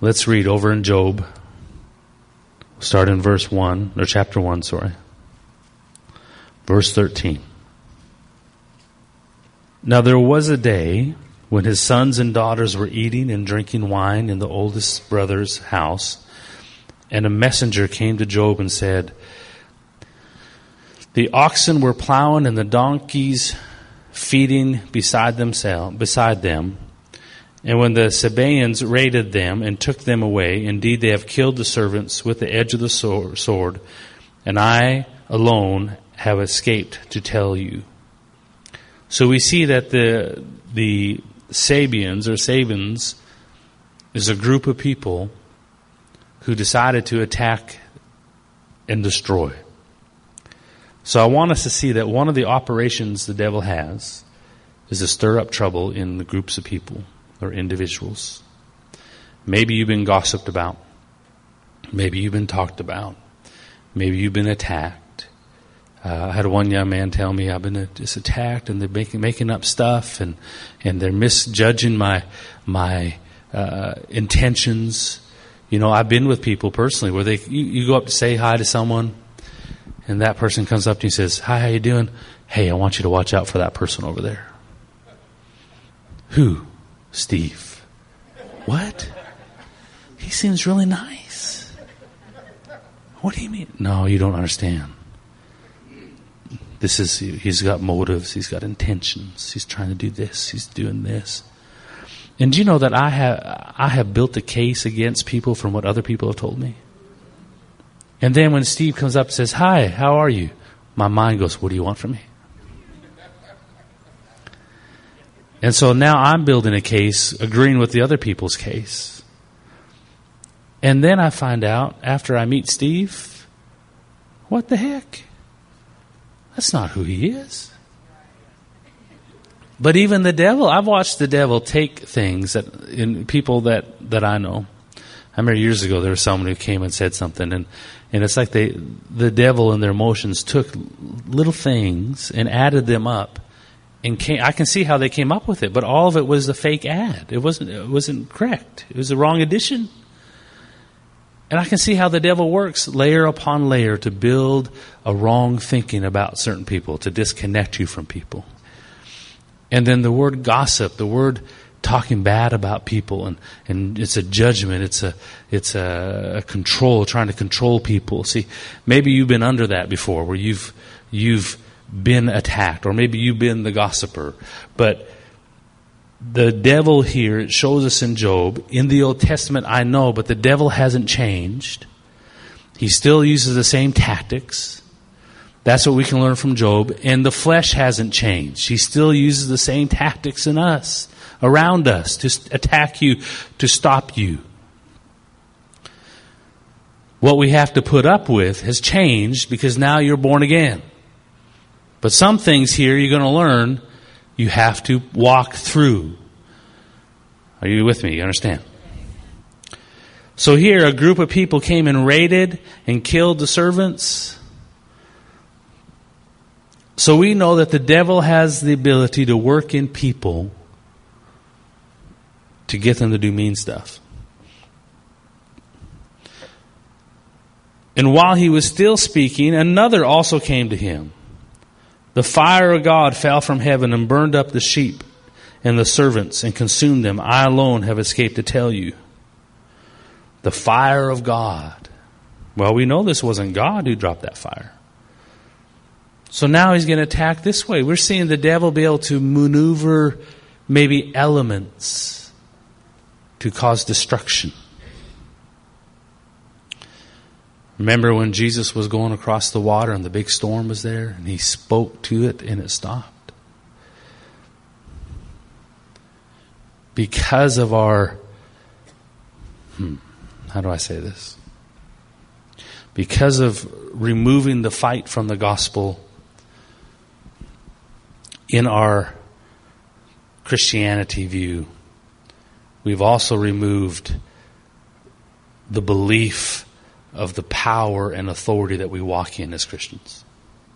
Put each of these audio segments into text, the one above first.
Let's read over in Job. Start in verse 1, or chapter 1, sorry. Verse 13. Now there was a day when his sons and daughters were eating and drinking wine in the oldest brother's house, and a messenger came to Job and said, the oxen were plowing and the donkeys feeding beside them. And when the Sabaeans raided them and took them away, indeed they have killed the servants with the edge of the sword, and I alone have escaped to tell you. So we see that the Sabians or Sabins is a group of people who decided to attack and destroy. So I want us to see that one of the operations the devil has is to stir up trouble in the groups of people or individuals. Maybe you've been gossiped about. Maybe you've been talked about. Maybe you've been attacked. I had one young man tell me I've been just attacked, and they're making up stuff, and they're misjudging my intentions. You know, I've been with people personally where you go up to say hi to someone, and that person comes up to you and says, hi, how you doing? Hey, I want you to watch out for that person over there. Who? Steve. What? He seems really nice. What do you mean? No, you don't understand. He's got motives, he's got intentions, he's trying to do this, he's doing this. And do you know that I have built a case against people from what other people have told me? And then when Steve comes up and says, hi, how are you? My mind goes, what do you want from me? And so now I'm building a case, agreeing with the other people's case. And then I find out, after I meet Steve, what the heck? That's not who he is. But even the devil, I've watched the devil take things in people that I know. I remember years ago there was someone who came and said something, and it's like the devil and their emotions took little things and added them up, and I can see how they came up with it, but all of it was a fake ad. It wasn't correct. It was the wrong addition. And I can see how the devil works layer upon layer to build a wrong thinking about certain people, to disconnect you from people. And then the word gossip, the word talking bad about people, and it's a judgment, it's a control, trying to control people. See, maybe you've been under that before, where you've been attacked, or maybe you've been the gossiper. But the devil here, it shows us in Job, in the Old Testament I know, but the devil hasn't changed. He still uses the same tactics. That's what we can learn from Job. And the flesh hasn't changed. He still uses the same tactics in us, around us, to attack you, to stop you. What we have to put up with has changed because now you're born again. But some things here you're going to learn you have to walk through. Are you with me? You understand? So here a group of people came and raided and killed the servants. So we know that the devil has the ability to work in people to get them to do mean stuff. And while he was still speaking, another also came to him. The fire of God fell from heaven and burned up the sheep and the servants and consumed them. I alone have escaped to tell you. The fire of God. Well, we know this wasn't God who dropped that fire. So now he's going to attack this way. We're seeing the devil be able to maneuver maybe elements to cause destruction. Remember when Jesus was going across the water and the big storm was there and he spoke to it and it stopped? Because of our, how do I say this? Because of removing the fight from the gospel in our Christianity view, we've also removed the belief of the power and authority that we walk in as Christians.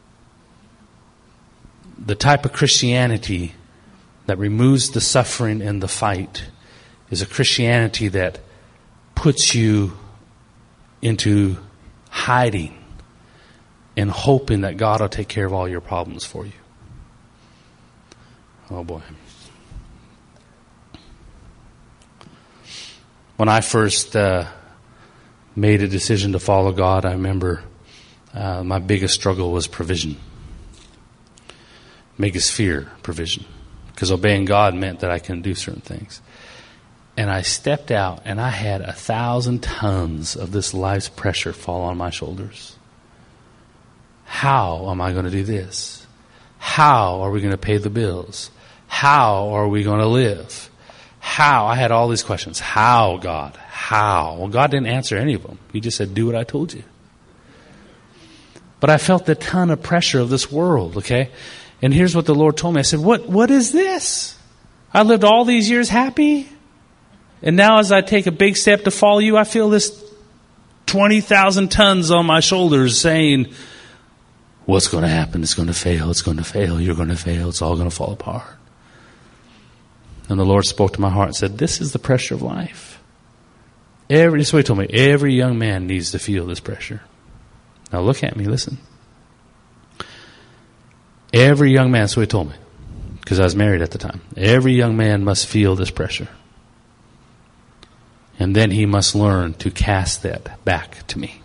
The type of Christianity that removes the suffering and the fight is a Christianity that puts you into hiding and hoping that God will take care of all your problems for you. Oh boy. When I first made a decision to follow God, I remember my biggest struggle was provision. Biggest fear, provision. Because obeying God meant that I couldn't do certain things. And I stepped out and I had 1,000 tons of this life's pressure fall on my shoulders. How am I going to do this? How are we going to pay the bills? How are we going to live? How? I had all these questions. How, God? How? Well, God didn't answer any of them. He just said, do what I told you. But I felt the ton of pressure of this world, okay? And here's what the Lord told me. I said, what is this? I lived all these years happy. And now as I take a big step to follow you, I feel this 20,000 tons on my shoulders saying, what's going to happen? It's going to fail. It's going to fail. You're going to fail. It's all going to fall apart. And the Lord spoke to my heart and said, this is the pressure of life. This is what He told me. Every young man needs to feel this pressure. Now look at me. Listen. Every young man, that's what He told me. Because I was married at the time. Every young man must feel this pressure. And then he must learn to cast that back to me.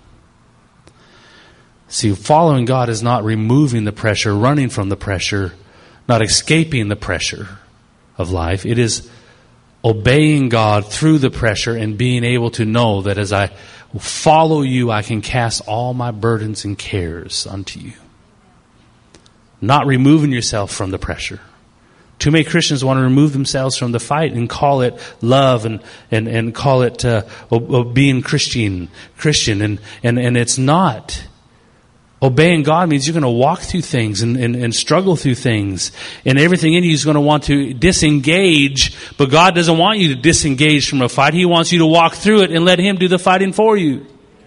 See, following God is not removing the pressure, running from the pressure, not escaping the pressure of life. It is obeying God through the pressure and being able to know that as I follow you, I can cast all my burdens and cares unto you. Not removing yourself from the pressure. Too many Christians want to remove themselves from the fight and call it love and call it being Christian, and it's not. Obeying God means you're going to walk through things and struggle through things, and everything in you is going to want to disengage, but God doesn't want you to disengage from a fight. He wants you to walk through it and let Him do the fighting for you.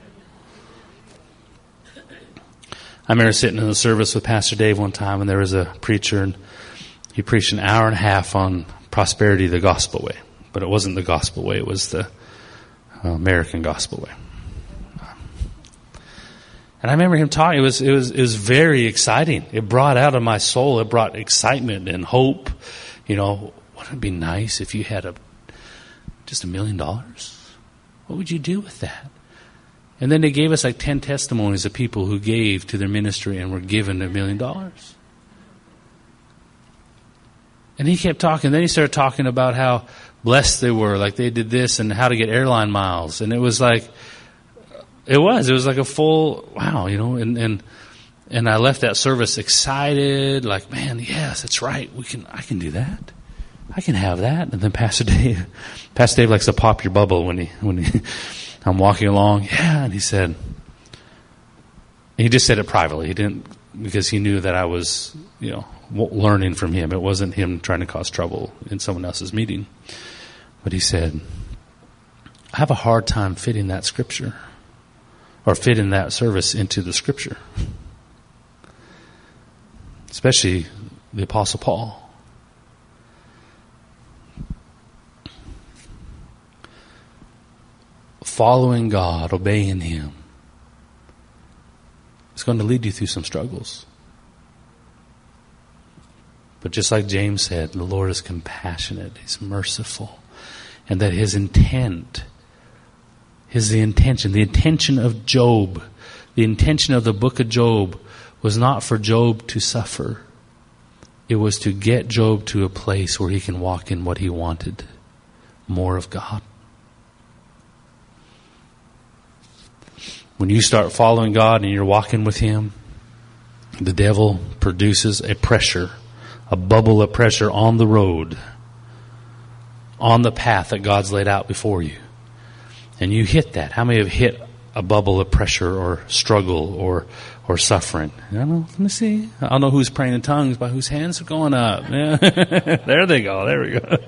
I remember sitting in a service with Pastor Dave one time, and there was a preacher, and he preached an hour and a half on prosperity the gospel way. But it wasn't the gospel way, it was the American gospel way. And I remember him talking, it was very exciting. It brought out of my soul, it brought excitement and hope. You know, wouldn't it be nice if you had just $1 million? What would you do with that? And then they gave us like 10 testimonies of people who gave to their ministry and were given $1 million. And he kept talking. Then he started talking about how blessed they were, like they did this and how to get airline miles. And it was like, it was like a full, wow, you know, and I left that service excited, like, man, yes, that's right. I can do that. I can have that. And then Pastor Dave likes to pop your bubble when I'm walking along. Yeah. And he just said it privately. He didn't, because he knew that I was, you know, learning from him. It wasn't him trying to cause trouble in someone else's meeting. But he said, I have a hard time fitting that scripture or fitting that service into the scripture. Especially the Apostle Paul. Following God, obeying Him, is going to lead you through some struggles. But just like James said, the Lord is compassionate, He's merciful, and that His intent is the intention of Job, the intention of the book of Job was not for Job to suffer. It was to get Job to a place where he can walk in what he wanted, more of God. When you start following God and you're walking with Him, the devil produces a pressure, a bubble of pressure on the road, on the path that God's laid out before you. And you hit that. How many have hit a bubble of pressure or struggle or suffering? I don't know. Let me see. I don't know who's praying in tongues, but whose hands are going up. Yeah. There they go. There we go.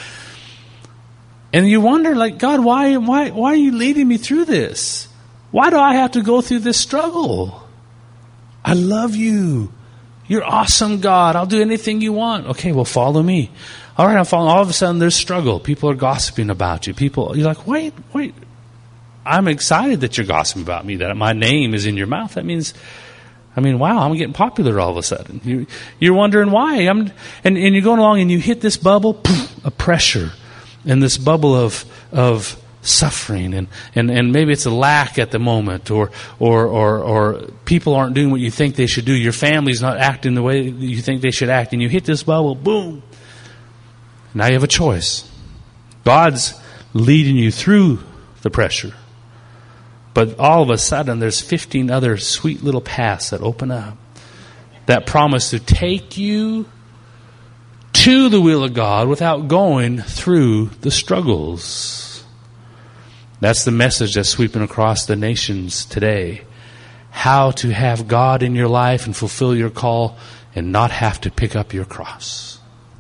And you wonder, like, God, why are you leading me through this? Why do I have to go through this struggle? I love you. You're awesome, God. I'll do anything you want. Okay, well, follow me. All right, I'm following. All of a sudden, there's struggle. People are gossiping about you. You're like, wait. I'm excited that you're gossiping about me, that my name is in your mouth. That means, wow, I'm getting popular all of a sudden. You're wondering why. And you're going along and you hit this bubble, poof, a pressure, and this bubble of suffering, and maybe it's a lack at the moment, or people aren't doing what you think they should do. Your family's not acting the way that you think they should act, and you hit this bubble, boom. Now you have a choice. God's leading you through the pressure, but all of a sudden there's 15 other sweet little paths that open up that promise to take you to the will of God without going through the struggles. That's the message that's sweeping across the nations today. How to have God in your life and fulfill your call and not have to pick up your cross.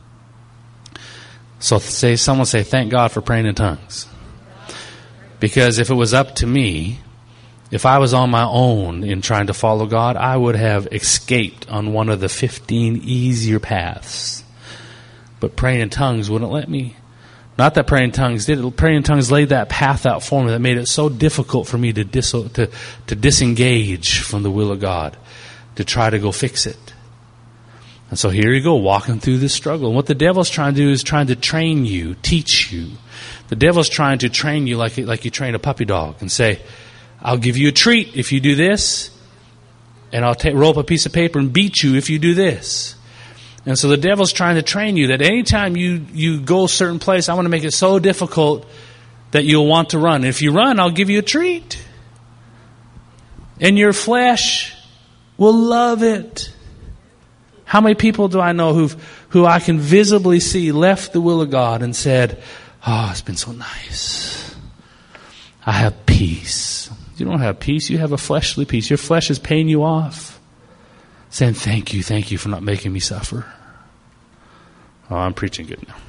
So someone say, thank God for praying in tongues. Because if it was up to me, if I was on my own in trying to follow God, I would have escaped on one of the 15 easier paths. But praying in tongues wouldn't let me. Not that praying in tongues did it. Praying in tongues laid that path out for me that made it so difficult for me to disengage from the will of God, to try to go fix it. And so here you go, walking through this struggle. And what the devil's trying to do is trying to train you, teach you. The devil's trying to train you like you train a puppy dog and say, I'll give you a treat if you do this, and I'll roll up a piece of paper and beat you if you do this. And so the devil's trying to train you that anytime you go a certain place, I want to make it so difficult that you'll want to run. If you run, I'll give you a treat. And your flesh will love it. How many people do I know who I can visibly see left the will of God and said, oh, it's been so nice. I have peace. You don't have peace. You have a fleshly peace. Your flesh is paying you off. Saying, thank you for not making me suffer. Oh, I'm preaching good now.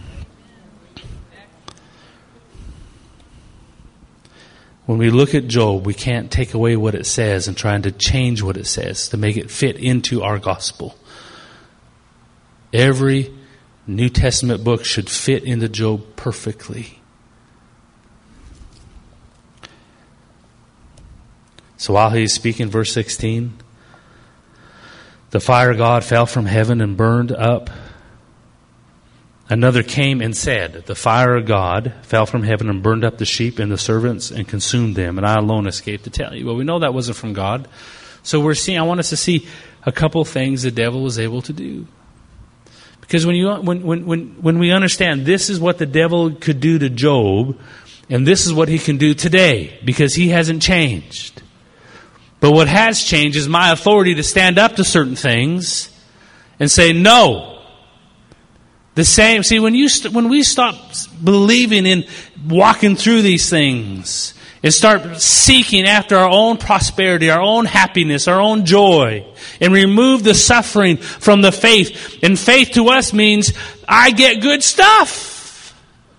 When we look at Job, we can't take away what it says and trying to change what it says to make it fit into our gospel. Every New Testament book should fit into Job perfectly. So while he's speaking, verse 16, the fire of God fell from heaven and burned up. Another came and said, the fire of God fell from heaven and burned up the sheep and the servants and consumed them, and I alone escaped to tell you. Well, we know that wasn't from God. So I want us to see a couple things the devil was able to do. Because when we understand this is what the devil could do to Job, and this is what he can do today, because he hasn't changed. But what has changed is my authority to stand up to certain things and say no. The same. See, when we stop believing in walking through these things and start seeking after our own prosperity, our own happiness, our own joy, and remove the suffering from the faith. And faith to us means I get good stuff.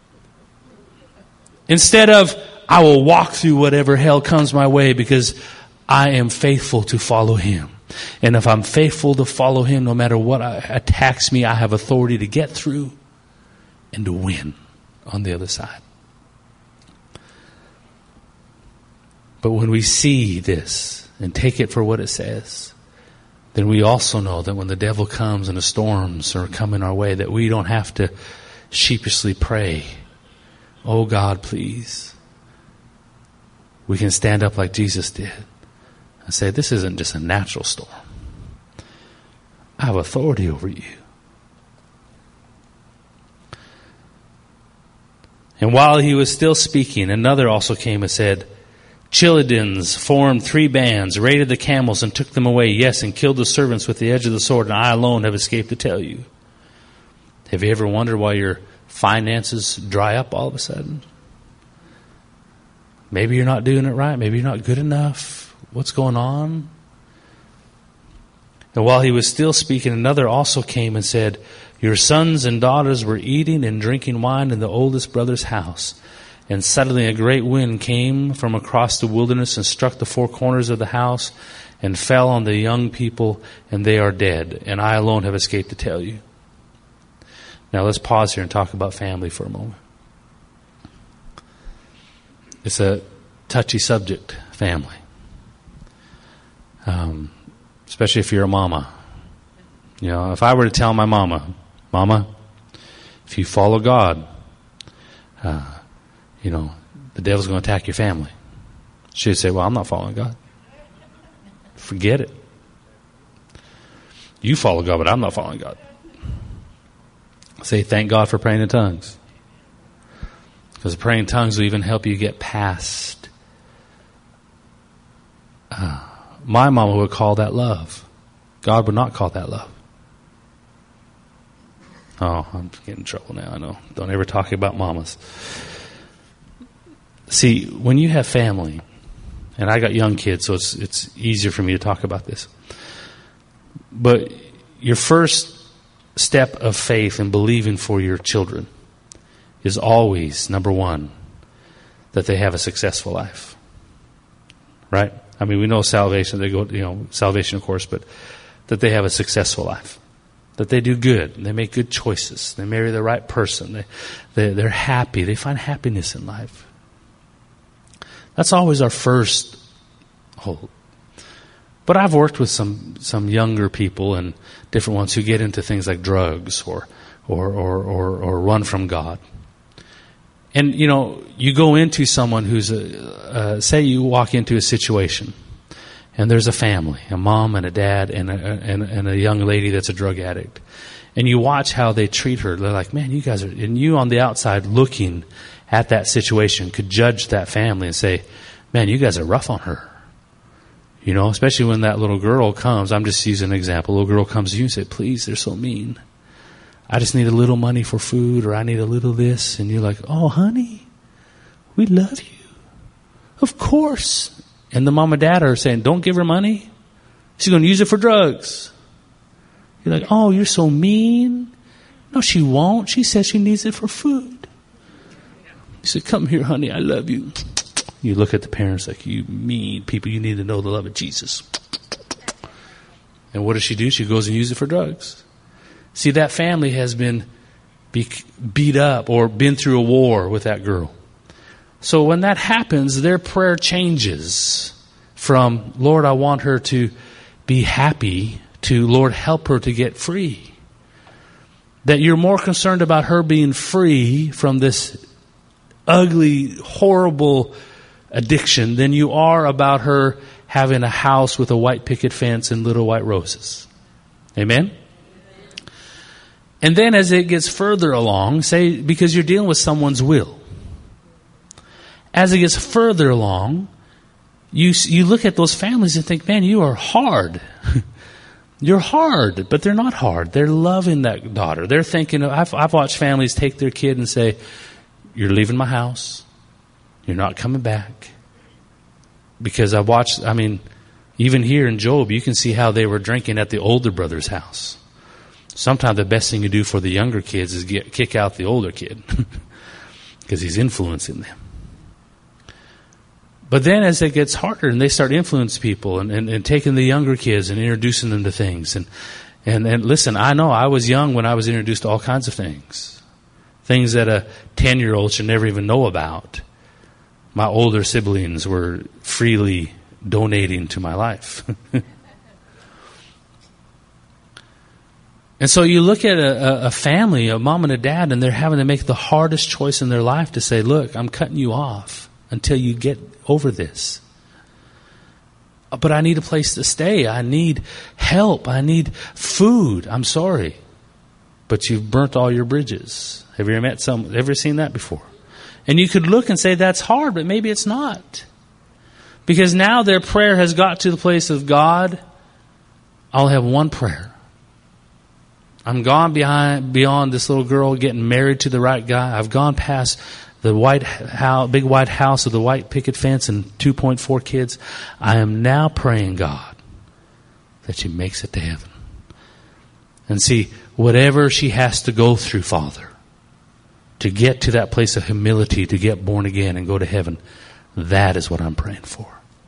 Instead of I will walk through whatever hell comes my way because I am faithful to follow Him. And if I'm faithful to follow Him, no matter what attacks me, I have authority to get through and to win on the other side. But when we see this and take it for what it says, then we also know that when the devil comes and the storms are coming our way, that we don't have to sheepishly pray, oh God, please. We can stand up like Jesus did and say, this isn't just a natural storm. I have authority over you. And while he was still speaking, another also came and said, Chilidins formed 3 bands, raided the camels and took them away, yes, and killed the servants with the edge of the sword, and I alone have escaped to tell you. Have you ever wondered why your finances dry up all of a sudden? Maybe you're not doing it right. Maybe you're not good enough. What's going on? And while he was still speaking, another also came and said, your sons and daughters were eating and drinking wine in the oldest brother's house. And suddenly a great wind came from across the wilderness and struck the 4 corners of the house and fell on the young people, and they are dead. And I alone have escaped to tell you. Now let's pause here and talk about family for a moment. It's a touchy subject, family. Especially if you're a mama. You know, if I were to tell my mama, if you follow God, you know, the devil's going to attack your family. She would say, well, I'm not following God. Forget it. You follow God, but I'm not following God. Say, thank God for praying in tongues. Because praying in tongues will even help you get past. My mama would call that love. God would not call that love. Oh, I'm getting in trouble now, I know. Don't ever talk about mamas. See, when you have family, and I got young kids, so it's easier for me to talk about this. But your first step of faith and believing for your children is always, number one, that they have a successful life. Right? I mean, we know salvation, salvation, of course, but that they have a successful life. That they do good. They make good choices. They marry the right person. They're happy. They find happiness in life. That's always our first hope. But I've worked with some younger people and different ones who get into things like drugs or run from God. And, you know, you go into someone who's, say you walk into a situation and there's a family, a mom and a dad and a young lady that's a drug addict. And you watch how they treat her. They're like, man, you guys are, and you on the outside looking at that situation could judge that family and say, man, you guys are rough on her. You know, especially when that little girl comes. I'm just using an example. A little girl comes to you and says, please, they're so mean. I just need a little money for food, or I need a little this. And you're like, oh, honey, we love you. Of course. And the mom and dad are saying, don't give her money. She's going to use it for drugs. You're like, oh, you're so mean. No, she won't. She says she needs it for food. You said, come here, honey, I love you. You look at the parents like, you mean people, you need to know the love of Jesus. And what does she do? She goes and uses it for drugs. See, that family has been beat up or been through a war with that girl. So when that happens, their prayer changes from, Lord, I want her to be happy, to, Lord, help her to get free. That you're more concerned about her being free from this ugly, horrible addiction than you are about her having a house with a white picket fence and little white roses. Amen? And then as it gets further along, say, because you're dealing with someone's will. As it gets further along, you look at those families and think, man, you are hard. You're hard, but they're not hard. They're loving that daughter. They're thinking, I've watched families take their kid and say, you're leaving my house. You're not coming back. Because I've watched, even here in Job, you can see how they were drinking at the older brother's house. Sometimes the best thing you do for the younger kids is kick out the older kid. Because he's influencing them. But then as it gets harder and they start influencing people and taking the younger kids and introducing them to things. And listen, I know I was young when I was introduced to all kinds of things. Things that a 10-year-old should never even know about. My older siblings were freely donating to my life. And so you look at a family, a mom and a dad, and they're having to make the hardest choice in their life to say, look, I'm cutting you off until you get over this. But I need a place to stay. I need help. I need food. I'm sorry. But you've burnt all your bridges. Have you ever seen that before? And you could look and say that's hard, but maybe it's not. Because now their prayer has got to the place of, God, I'll have one prayer. I'm gone beyond this little girl getting married to the right guy. I've gone past the big white house with the white picket fence and 2.4 kids. I am now praying, God, that she makes it to heaven. And see, whatever she has to go through, Father, to get to that place of humility, to get born again and go to heaven, that is what I'm praying for.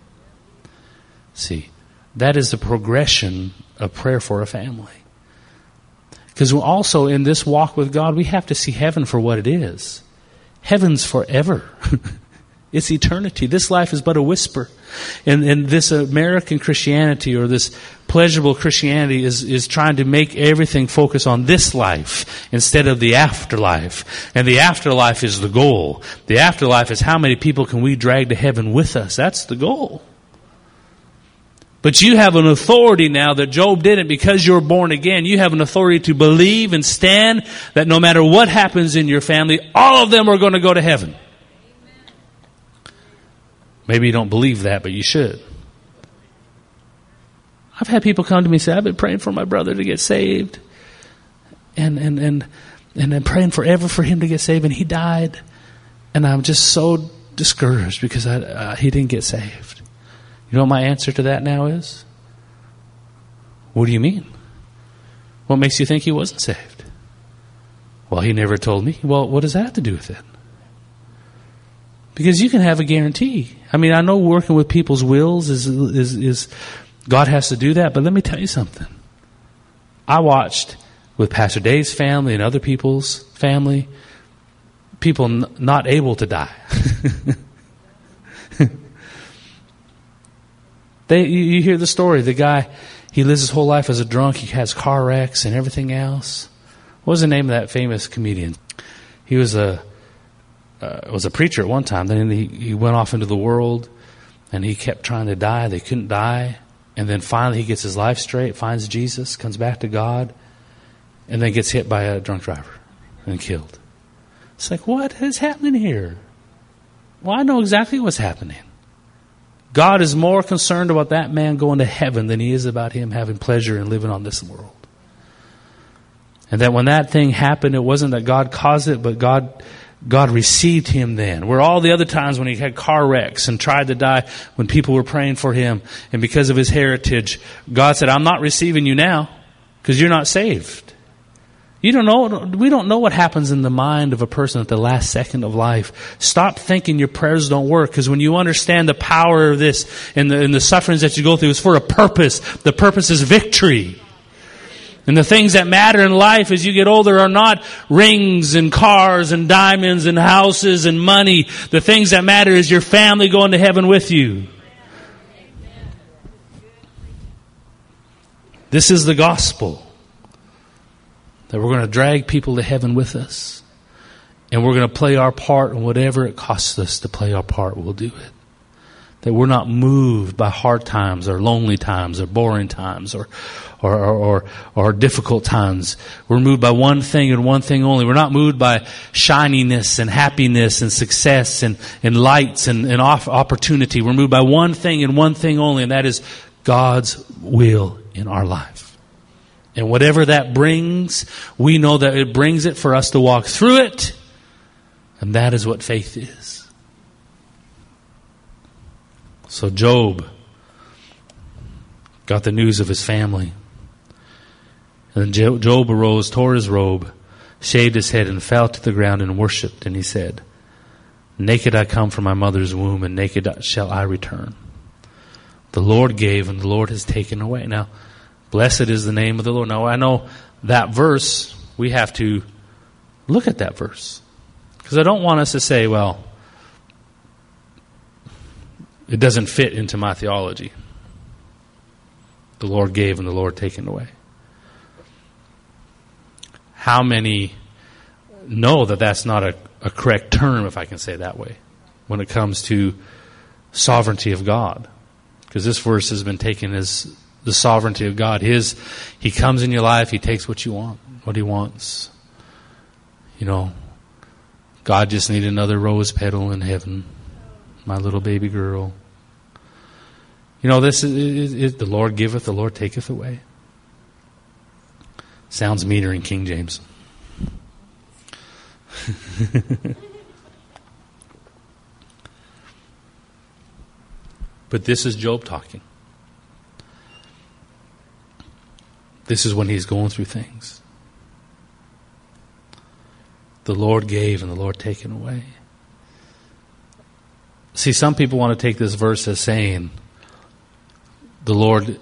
See, that is the progression of prayer for a family. Because also in this walk with God, we have to see heaven for what it is. Heaven's forever. It's eternity. This life is but a whisper. And this American Christianity, or this pleasurable Christianity, is trying to make everything focus on this life instead of the afterlife. And the afterlife is the goal. The afterlife is how many people can we drag to heaven with us. That's the goal. But you have an authority now that Job didn't, because you're born again. You have an authority to believe and stand that no matter what happens in your family, all of them are going to go to heaven. Maybe you don't believe that, but you should. I've had people come to me and say, I've been praying for my brother to get saved. And I'm praying forever for him to get saved, and he died. And I'm just so discouraged because he didn't get saved. You know what my answer to that now is? What do you mean? What makes you think he wasn't saved? Well, he never told me. Well, what does that have to do with it? Because you can have a guarantee. I mean, I know working with people's wills is God has to do that, but let me tell you something. I watched with Pastor Dave's family and other people's family, people not able to die. You hear the story. The guy, he lives his whole life as a drunk. He has car wrecks and everything else. What was the name of that famous comedian? He was a preacher at one time. Then he went off into the world, and he kept trying to die. They couldn't die. And then finally he gets his life straight, finds Jesus, comes back to God, and then gets hit by a drunk driver and killed. It's like, what is happening here? Well, I know exactly what's happening. God is more concerned about that man going to heaven than he is about him having pleasure and living on this world. And that when that thing happened, it wasn't that God caused it, but God received him then. Where all the other times when he had car wrecks and tried to die, when people were praying for him, and because of his heritage, God said, I'm not receiving you now because you're not saved. We don't know what happens in the mind of a person at the last second of life. Stop thinking your prayers don't work, because when you understand the power of this and the sufferings that you go through, it's for a purpose. The purpose is victory. And the things that matter in life as you get older are not rings and cars and diamonds and houses and money. The things that matter is your family going to heaven with you. This is the gospel. That we're going to drag people to heaven with us. And we're going to play our part, and whatever it costs us to play our part, we'll do it. That we're not moved by hard times or lonely times or boring times or difficult times. We're moved by one thing and one thing only. We're not moved by shininess and happiness and success and lights and opportunity. We're moved by one thing and one thing only, and that is God's will in our life. And whatever that brings, we know that it brings it for us to walk through it. And that is what faith is. So Job got the news of his family. And then Job arose, tore his robe, shaved his head, and fell to the ground and worshipped. And he said, naked I come from my mother's womb, and naked shall I return. The Lord gave, and the Lord has taken away. Now, blessed is the name of the Lord. Now, I know that verse, we have to look at that verse. Because I don't want us to say, well, it doesn't fit into my theology. The Lord gave and the Lord taken away. How many know that that's not a correct term, if I can say it that way, when it comes to sovereignty of God? Because this verse has been taken as the sovereignty of God. He comes in your life, He takes what you want, what He wants. You know, God just needed another rose petal in heaven. My little baby girl. You know, this is the Lord giveth, the Lord taketh away. Sounds meaner in King James. But this is Job talking. This is when he's going through things. The Lord gave and the Lord taken away. See, some people want to take this verse as saying the Lord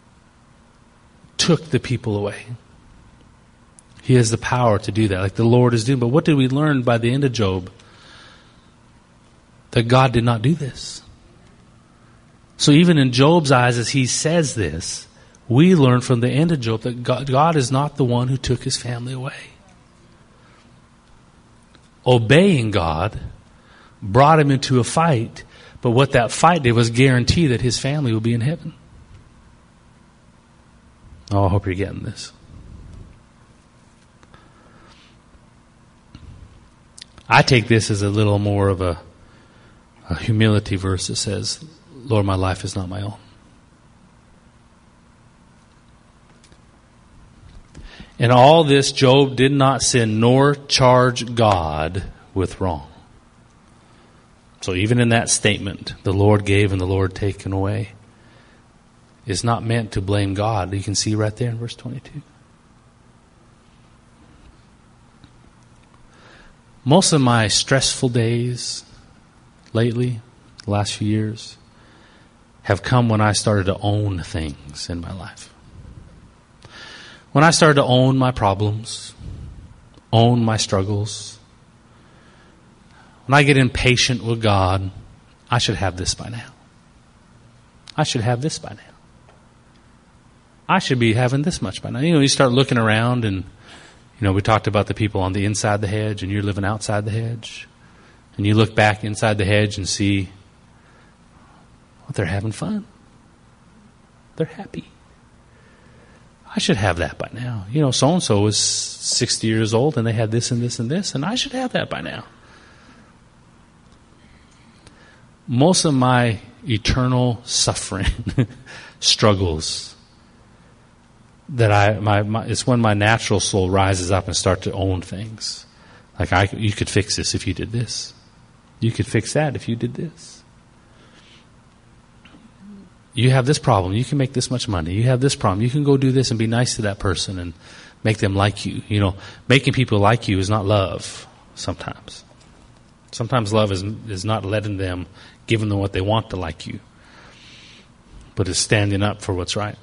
took the people away. He has the power to do that, like the Lord is doing. But what did we learn by the end of Job? that God did not do this. So even in Job's eyes, as he says this, we learn from the end of Job that God is not the one who took his family away. Obeying God brought him into a fight, but what that fight did was guarantee that his family will be in heaven. Oh, I hope you're getting this. I take this as a little more of a humility verse that says, Lord, my life is not my own. In all this, Job did not sin nor charge God with wrong. So even in that statement, the Lord gave and the Lord taken away, is not meant to blame God. You can see right there in verse 22. Most of my stressful days lately, the last few years, have come when I started to own things in my life. When I started to own my problems, own my struggles. When I get impatient with God, I should have this by now. I should have this by now. I should be having this much by now. You know, you start looking around and, you know, we talked about the people on the inside the hedge and you're living outside the hedge. And you look back inside the hedge and see, well, they're having fun. They're happy. I should have that by now. You know, so-and-so was 60 years old and they had this and this and this, and I should have that by now. Most of my eternal suffering, struggles, that it's when my natural soul rises up and starts to own things. Like, you could fix this if you did this. You could fix that if you did this. You have this problem. You can make this much money. You have this problem. You can go do this and be nice to that person and make them like you. You know, making people like you is not love sometimes. Sometimes love is not letting them, giving them what they want to like you, but is standing up for what's right.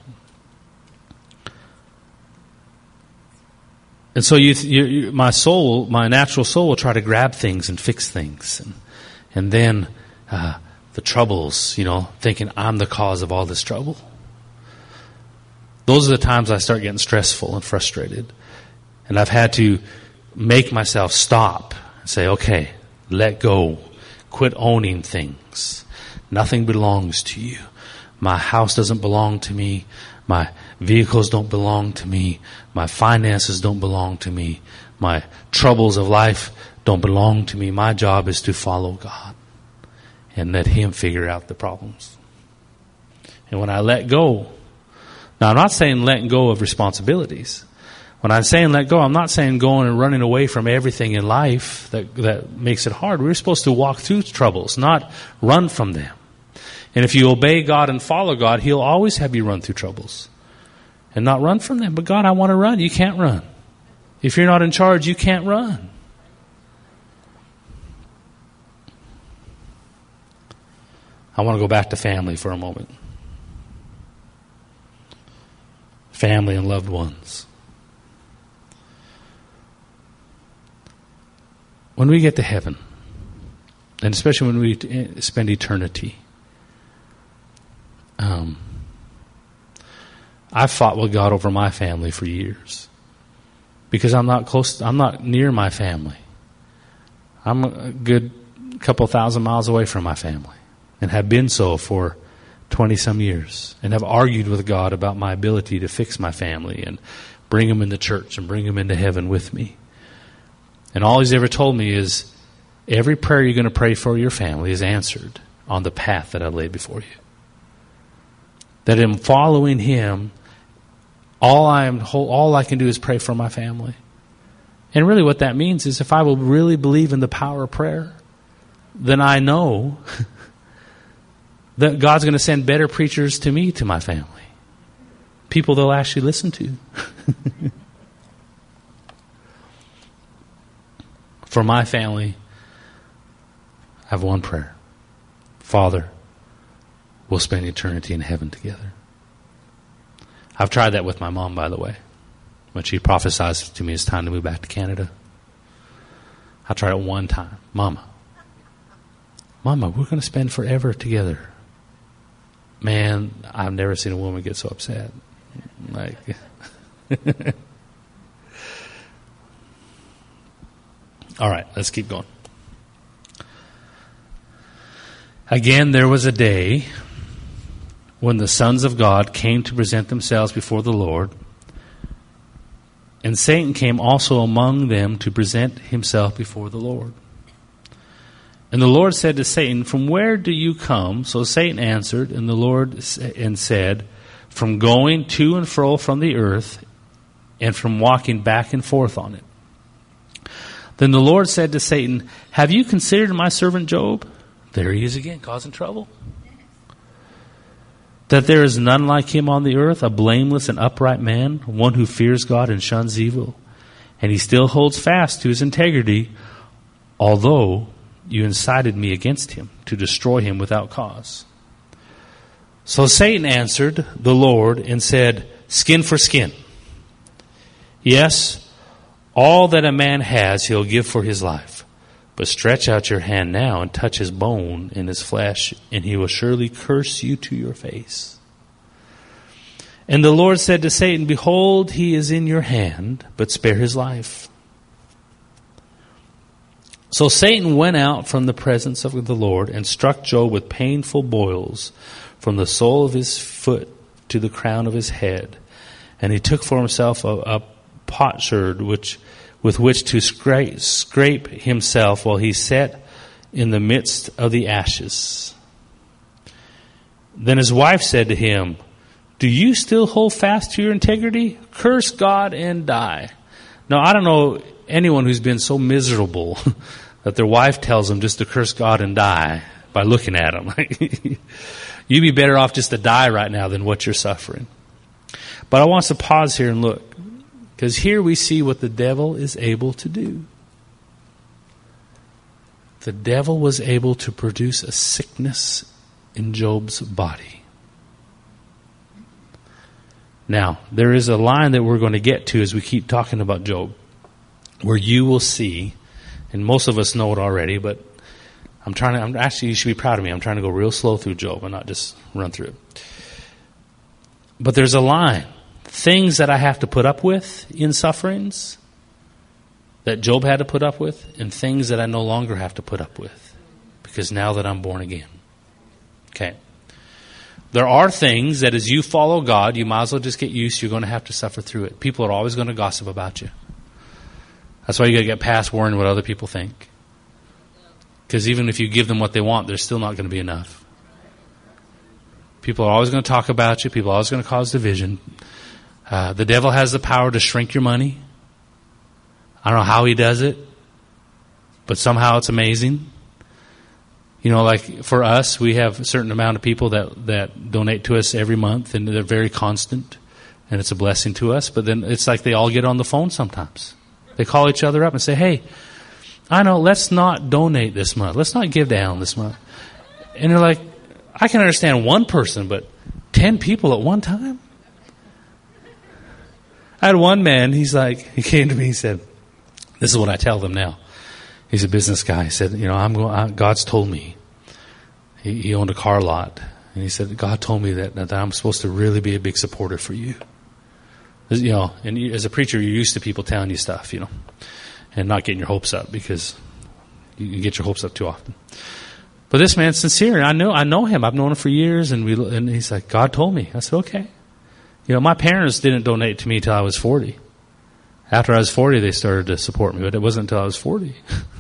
And so my soul, my natural soul will try to grab things and fix things. And then the troubles, you know, thinking I'm the cause of all this trouble. Those are the times I start getting stressful and frustrated. And I've had to make myself stop and say, okay, let go. Quit owning things. Nothing belongs to you. My house doesn't belong to me. My vehicles don't belong to me. My finances don't belong to me. My troubles of life don't belong to me. My job is to follow God and let Him figure out the problems. And when I let go, now I'm not saying letting go of responsibilities. When I'm saying let go, I'm not saying going and running away from everything in life that makes it hard. We're supposed to walk through troubles, not run from them. And if you obey God and follow God, He'll always have you run through troubles and not run from them. But God, I want to run. You can't run. If you're not in charge, you can't run. I want to go back to family for a moment. Family and loved ones. When we get to heaven, and especially when we spend eternity, I've fought with God over my family for years because I'm not near my family. I'm a good couple thousand miles away from my family and have been so for 20-some years and have argued with God about my ability to fix my family and bring them into church and bring them into heaven with me. And all He's ever told me is every prayer you're going to pray for your family is answered on the path that I laid before you. That in following Him, all I can do is pray for my family. And really what that means is if I will really believe in the power of prayer, then I know that God's going to send better preachers to me, to my family. People they'll actually listen to. For my family, I have one prayer. Father, we'll spend eternity in heaven together. I've tried that with my mom, by the way. When she prophesies to me it's time to move back to Canada. I tried it one time. Mama, Mama, we're going to spend forever together. Man, I've never seen a woman get so upset. Like, all right, let's keep going. Again, there was a day when the sons of God came to present themselves before the Lord, and Satan came also among them to present himself before the Lord. And the Lord said to Satan, "From where do you come?" So Satan answered, and the Lord said, "From going to and fro from the earth, and from walking back and forth on it." Then the Lord said to Satan, "Have you considered my servant Job?" There he is again, causing trouble. "That there is none like him on the earth, a blameless and upright man, one who fears God and shuns evil. And he still holds fast to his integrity, although you incited me against him to destroy him without cause." So Satan answered the Lord and said, "Skin for skin. Yes, all that a man has he'll give for his life. But stretch out your hand now and touch his bone and his flesh, and he will surely curse you to your face." And the Lord said to Satan, "Behold, he is in your hand, but spare his life." So Satan went out from the presence of the Lord and struck Job with painful boils from the sole of his foot to the crown of his head. And he took for himself a potsherd with which to scrape himself while he sat in the midst of the ashes. Then his wife said to him, "Do you still hold fast to your integrity? Curse God and die." Now, I don't know anyone who's been so miserable that their wife tells them just to curse God and die by looking at them. You'd be better off just to die right now than what you're suffering. But I want us to pause here and look, because here we see what the devil is able to do. The devil was able to produce a sickness in Job's body. Now, there is a line that we're going to get to as we keep talking about Job, where you will see, and most of us know it already, but actually, you should be proud of me. I'm trying to go real slow through Job and not just run through it. But there's a line. Things that I have to put up with in sufferings that Job had to put up with, and things that I no longer have to put up with because now that I'm born again. Okay. There are things that as you follow God, you might as well just get used to. You're going to have to suffer through it. People are always going to gossip about you. That's why you got to get past worrying what other people think. Because even if you give them what they want, there's still not going to be enough. People are always going to talk about you. People are always going to cause division. The devil has the power to shrink your money. I don't know how he does it, but somehow it's amazing. You know, like for us, we have a certain amount of people that donate to us every month, and they're very constant, and it's a blessing to us. But then it's like they all get on the phone sometimes. They call each other up and say, "Hey, I know, let's not donate this month. Let's not give to Alan this month." And they're like, I can understand one person, but 10 people at one time? I had one man, he came to me, he said, this is what I tell them now. He's a business guy. He said, God's told me. He owned a car lot. And he said, God told me that I'm supposed to really be a big supporter for you. You know, and as a preacher, you're used to people telling you stuff, you know, and not getting your hopes up because you get your hopes up too often. But this man's sincere, and I know him. I've known him for years, and he's like, God told me. I said, okay. You know, my parents didn't donate to me till I was 40. After I was 40, they started to support me, but it wasn't until I was 40.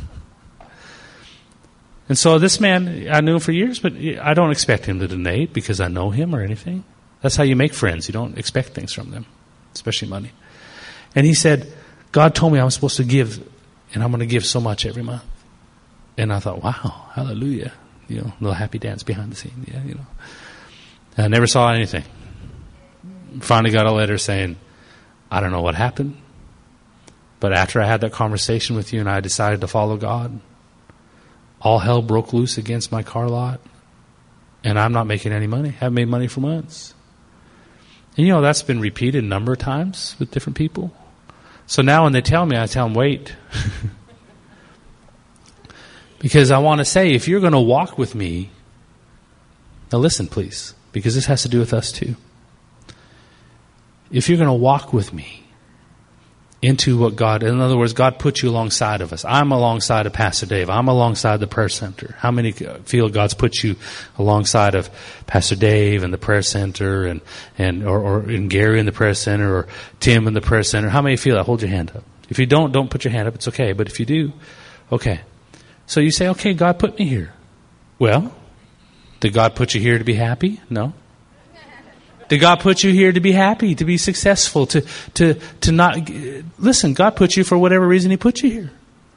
And so this man, I knew him for years, but I don't expect him to donate because I know him or anything. That's how you make friends. You don't expect things from them, especially money. And he said, God told me I was supposed to give, and I'm going to give so much every month. And I thought, wow, hallelujah. You know, little happy dance behind the scene. Yeah, you know. I never saw anything. Finally got a letter saying, I don't know what happened, but after I had that conversation with you and I decided to follow God, all hell broke loose against my car lot, and I'm not making any money. Haven't made money for months. And you know, that's been repeated a number of times with different people. So now when they tell me, I tell them, wait. Because I want to say, if you're going to walk with me, now listen, please, because this has to do with us too. If you're going to walk with me into what God, in other words, God put you alongside of us. I'm alongside of Pastor Dave. I'm alongside the prayer center. How many feel God's put you alongside of Pastor Dave and the prayer center or Gary in the prayer center or Tim in the prayer center? How many feel that? Hold your hand up. If you don't put your hand up. It's okay. But if you do, okay. So you say, okay, God put me here. Well, did God put you here to be happy? No. Did God put you here to be happy, to be successful, to not... Listen, God put you for whatever reason He put you here.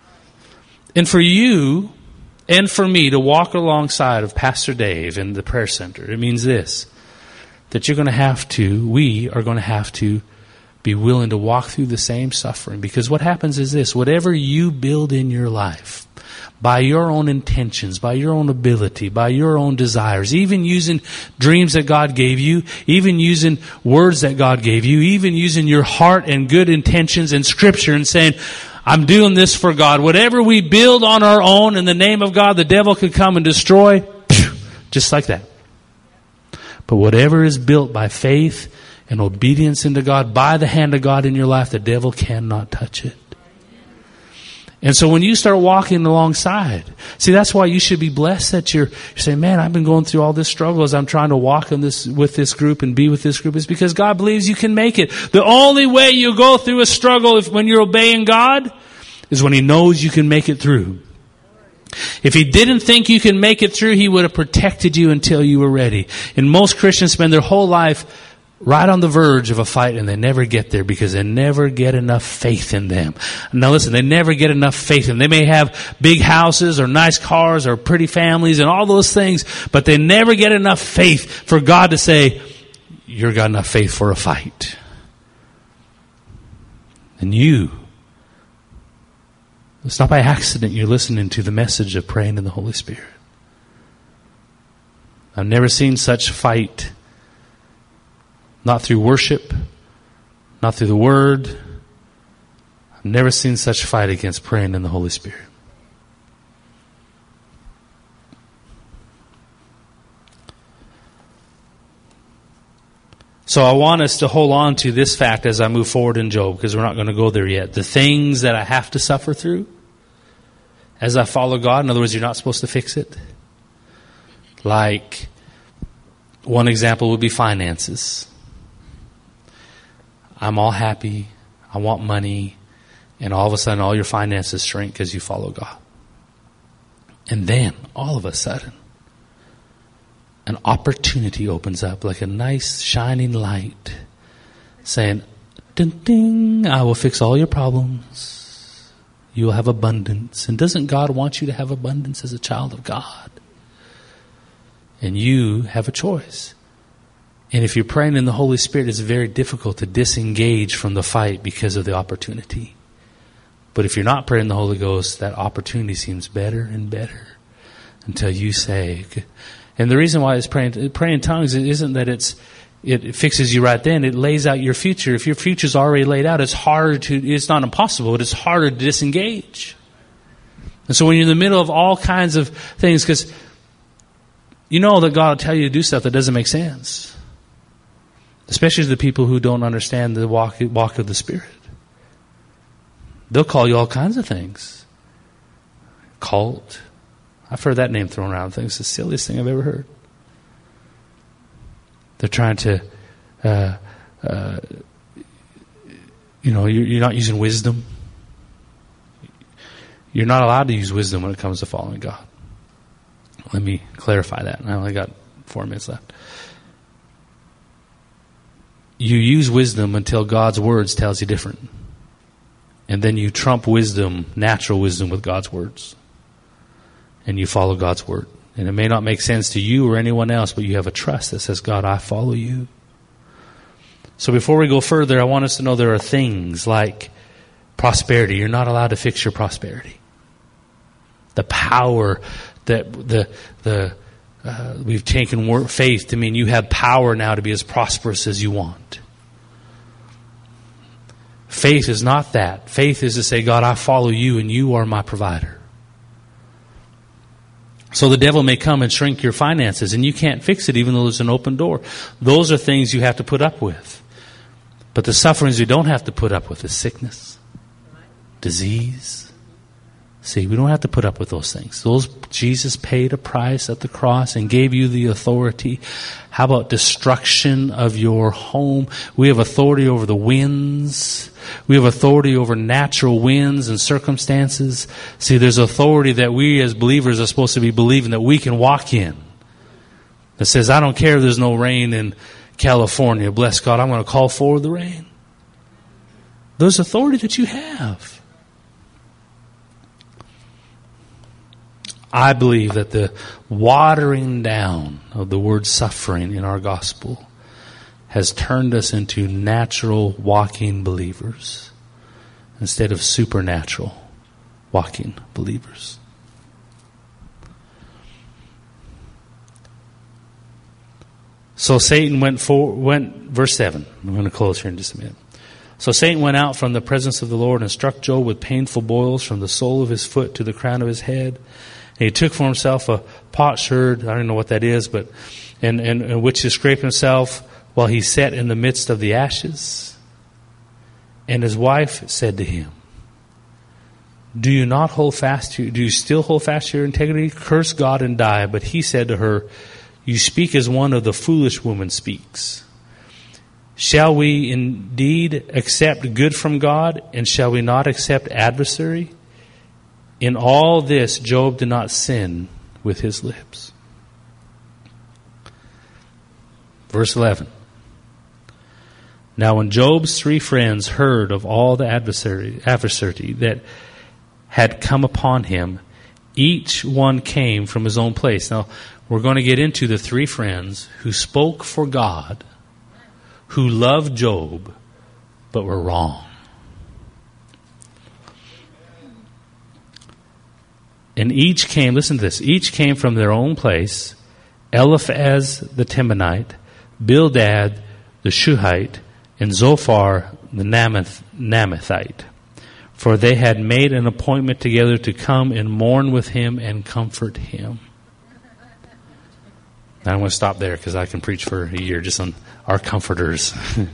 And for you and for me to walk alongside of Pastor Dave in the prayer center, it means this, that we are going to have to be willing to walk through the same suffering. Because what happens is this, whatever you build in your life, by your own intentions, by your own ability, by your own desires, even using dreams that God gave you, even using words that God gave you, even using your heart and good intentions and Scripture and saying, I'm doing this for God. Whatever we build on our own in the name of God, the devil could come and destroy, just like that. But whatever is built by faith and obedience into God, by the hand of God in your life, the devil cannot touch it. And so when you start walking alongside, see, that's why you should be blessed that you're saying, man, I've been going through all this struggle as I'm trying to walk with this group and be with this group. It's because God believes you can make it. The only way you go through a struggle when you're obeying God is when He knows you can make it through. If He didn't think you can make it through, He would have protected you until you were ready. And most Christians spend their whole life right on the verge of a fight, and they never get there because they never get enough faith in them. Now listen, they never get enough faith in them. They may have big houses or nice cars or pretty families and all those things, but they never get enough faith for God to say, you've got enough faith for a fight. And it's not by accident you're listening to the message of praying in the Holy Spirit. I've never seen such fight. Not through worship, not through the Word. I've never seen such fight against praying in the Holy Spirit. So I want us to hold on to this fact as I move forward in Job, because we're not going to go there yet. The things that I have to suffer through as I follow God, in other words, you're not supposed to fix it. Like, one example would be finances. I'm all happy, I want money, and all of a sudden all your finances shrink because you follow God. And then, all of a sudden, an opportunity opens up like a nice shining light saying, ding, ding, I will fix all your problems. You will have abundance. And doesn't God want you to have abundance as a child of God? And you have a choice. And if you're praying in the Holy Spirit, it's very difficult to disengage from the fight because of the opportunity. But if you're not praying in the Holy Ghost, that opportunity seems better and better until you say. And the reason why it's praying in tongues isn't that it fixes you right then. It lays out your future. If your future's already laid out, it's not impossible, but it's harder to disengage. And so when you're in the middle of all kinds of things, because you know that God will tell you to do stuff that doesn't make sense. Especially the people who don't understand the walk of the Spirit. They'll call you all kinds of things. Cult. I've heard that name thrown around. I think it's the silliest thing I've ever heard. They're trying to, you're not using wisdom. You're not allowed to use wisdom when it comes to following God. Let me clarify that. I only got 4 minutes left. You use wisdom until God's words tells you different. And then you trump wisdom, natural wisdom, with God's words. And you follow God's word. And it may not make sense to you or anyone else, but you have a trust that says, God, I follow you. So before we go further, I want us to know there are things like prosperity. You're not allowed to fix your prosperity. The power that we've taken faith to mean you have power now to be as prosperous as you want. Faith is not that. Faith is to say, God, I follow you and you are my provider. So the devil may come and shrink your finances, and you can't fix it even though there's an open door. Those are things you have to put up with. But the sufferings you don't have to put up with is sickness, disease. See, we don't have to put up with those things. Jesus paid a price at the cross and gave you the authority. How about destruction of your home? We have authority over the winds. We have authority over natural winds and circumstances. See, there's authority that we as believers are supposed to be believing that we can walk in. That says, I don't care if there's no rain in California. Bless God, I'm going to call forward the rain. There's authority that you have. I believe that the watering down of the word suffering in our gospel has turned us into natural walking believers instead of supernatural walking believers. So Satan went, verse 7. I'm going to close here in just a minute. So Satan went out from the presence of the Lord and struck Job with painful boils from the sole of his foot to the crown of his head. And he took for himself a potsherd, I don't know what that is, but in which to scrape himself while he sat in the midst of the ashes. And his wife said to him, do you still hold fast to your integrity? Curse God and die. But he said to her, you speak as one of the foolish women speaks. Shall we indeed accept good from God, and shall we not accept adversary? In all this, Job did not sin with his lips. Verse 11. Now when Job's 3 friends heard of all the adversity that had come upon him, each one came from his own place. Now, we're going to get into the 3 friends who spoke for God, who loved Job, but were wrong. And each came, listen to this, each came from their own place, Eliphaz the Temanite, Bildad the Shuhite, and Zophar the Naamathite. For they had made an appointment together to come and mourn with him and comfort him. Now I'm going to stop there because I can preach for a year just on our comforters.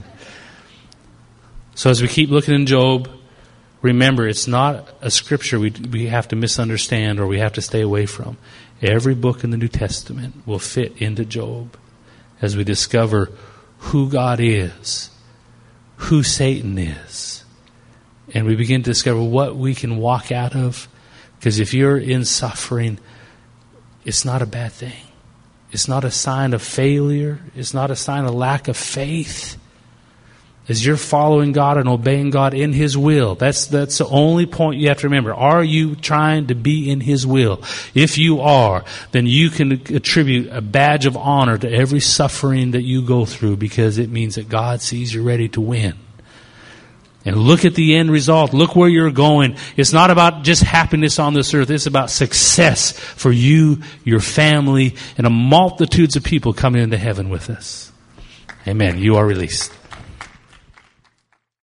So as we keep looking in Job, remember, it's not a scripture we have to misunderstand or we have to stay away from. Every book in the New Testament will fit into Job as we discover who God is, who Satan is, and we begin to discover what we can walk out of. Because if you're in suffering, it's not a bad thing. It's not a sign of failure. It's not a sign of lack of faith. As you're following God and obeying God in His will. That's the only point you have to remember. Are you trying to be in His will? If you are, then you can attribute a badge of honor to every suffering that you go through, because it means that God sees you're ready to win. And look at the end result. Look where you're going. It's not about just happiness on this earth. It's about success for you, your family, and a multitudes of people coming into heaven with us. Amen. You are released.